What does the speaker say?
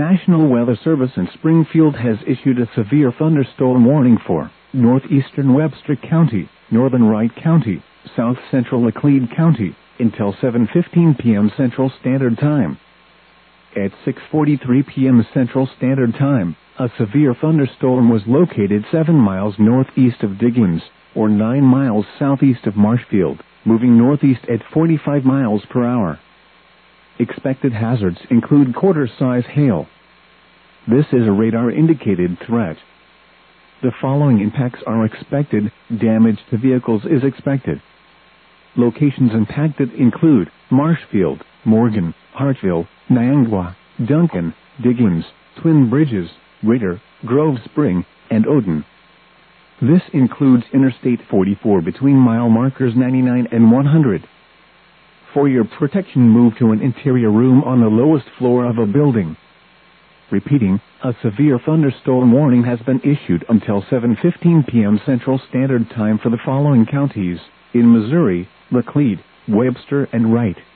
National Weather Service in Springfield has issued a severe thunderstorm warning for northeastern Webster County, northern Wright County, south central Laclede County, until 7:15 p.m. Central Standard Time. At 6:43 p.m. Central Standard Time, a severe thunderstorm was located 7 miles northeast of Diggins, or 9 miles southeast of Marshfield, moving northeast at 45 miles per hour. Expected hazards include quarter-size hail. This is a radar-indicated threat. The following impacts are expected. Damage to vehicles is expected. Locations impacted include Marshfield, Morgan, Hartville, Niangua, Duncan, Diggins, Twin Bridges, Ritter, Grove Spring, and Odin. This includes Interstate 44 between mile markers 99 and 100. For your protection, move to an interior room on the lowest floor of a building. Repeating, a severe thunderstorm warning has been issued until 7:15 p.m. Central Standard Time for the following counties: in Missouri, Laclede, Webster, and Wright.